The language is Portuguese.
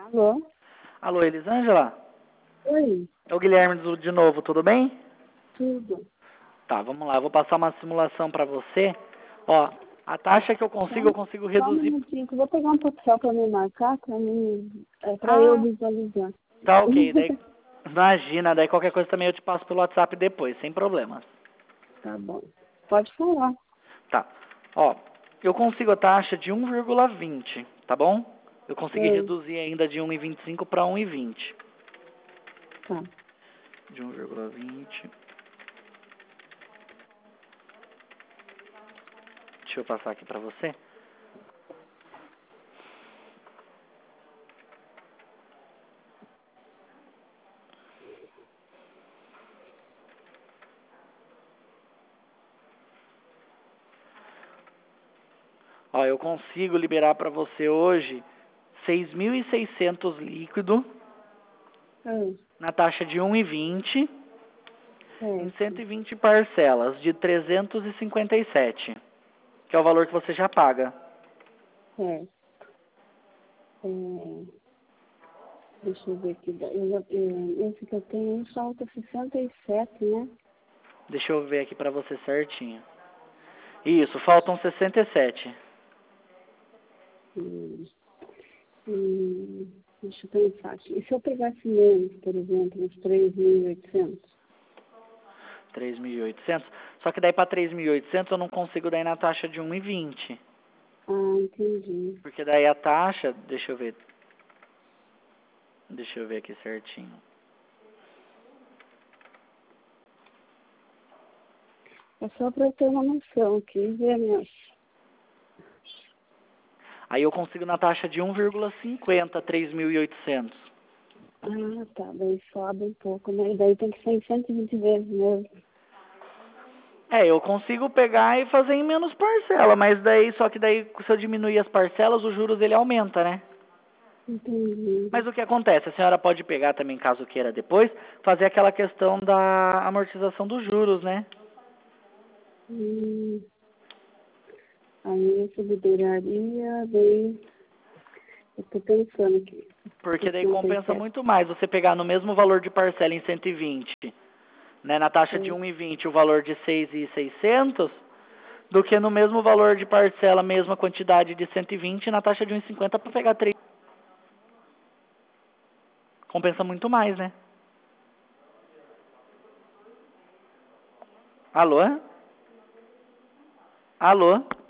Alô? Alô, Elisângela? Oi, É o Guilherme de novo, tudo bem? tudo. Tá, vamos lá, eu vou passar uma simulação pra você. Ó, a taxa que eu consigo Só um reduzir... minutinho, que eu vou pegar um papel para me marcar, para eu Ah, visualizar. tá ok, daí... Imagina, daí qualquer coisa também eu te passo pelo WhatsApp depois, sem problemas. Tá bom. Pode falar. Tá, ó, eu consigo a taxa de 1,20, tá bom? Eu consegui Oi, reduzir ainda de 1,25 para 1,20. tá. De 1,20... Deixa eu passar aqui pra você. Ó, eu consigo liberar para você hoje 6.600 líquido Oi, na taxa de 1,20 em certo, 120 parcelas de 357, que é o valor que você já paga. certo. É, deixa eu ver aqui. Esse que eu tenho aí falta 67, né? Deixa eu ver aqui para você certinho. Isso, faltam 67. Hum, deixa eu pensar aqui. E se eu pegasse menos, por exemplo, uns 3.800? 3.800. Só que daí para 3.800 eu não consigo daí na taxa de 1,20. Ah, entendi. Porque daí a taxa, deixa eu ver aqui certinho. É só para eu ter uma noção aqui, ver minhas... Aí eu consigo na taxa de 1,50, 3.800. Ah, tá. Daí sobe um pouco, né? E daí tem que ser em 120 vezes mesmo. É, eu consigo pegar e fazer em menos parcela, mas daí, só que daí, se eu diminuir as parcelas, os juros ele aumenta, né? Entendi. Mas o que acontece? A senhora pode pegar também, caso queira depois, fazer aquela questão da amortização dos juros, né? Hum, aí eu subsidiaria, daí eu tô pensando aqui. Porque daí compensa 67. muito mais você pegar no mesmo valor de parcela em 120, né, na taxa de É, 1,20 o valor de 6.600, do que no mesmo valor de parcela, mesma quantidade de 120 na taxa de 1,50 para pegar 3. Compensa muito mais, né? Alô? Alô?